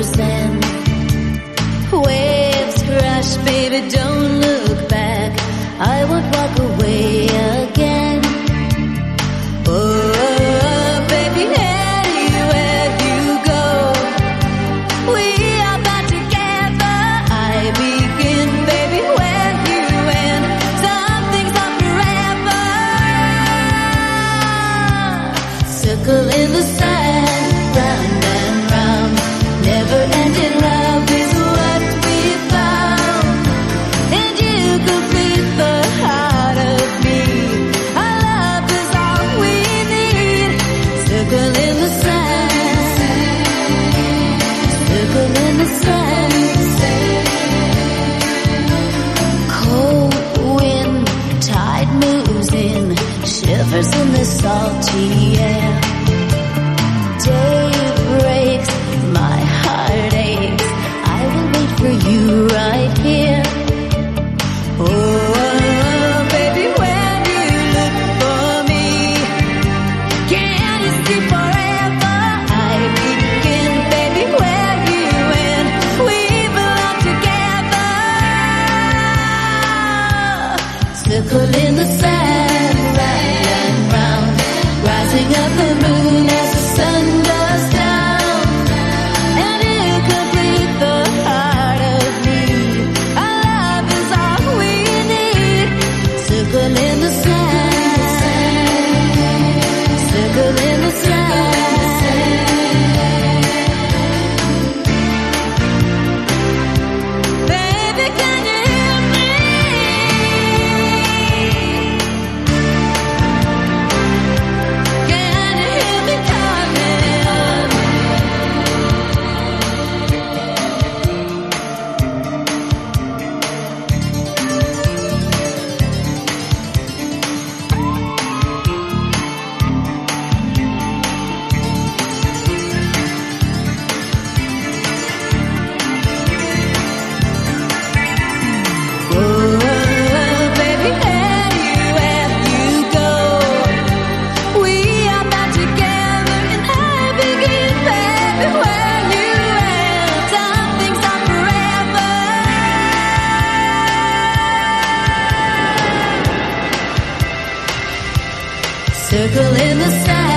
sand. Waves crash, baby, don't look back. I won't walk away again. Oh, baby, anywhere you go, we are bound together. I begin, baby, where you end. Some things are forever. Circle in the sand, round and round. Never ending love is what we found. And you complete the heart of me. Our love is all we need. Circle in the sand. Circle in the sand. Cold wind, tide moves in, shivers in the salty air. Day breaks, my heart aches. I will wait for you right here. Oh, baby, when you look for me, can you see forever? I begin, baby, where you end. We belong together. Circle in the sand, round and round, rising up the moon as the sun goes down. And you complete the heart of me. Our love is all we need. Circle in the sand. Circle in the sand. Baby, can you hear me? Can you hear me coming? Oh, baby, anywhere you go, we are bound together. And I begin, baby, where you end. Some things are forever. Circle in the sand.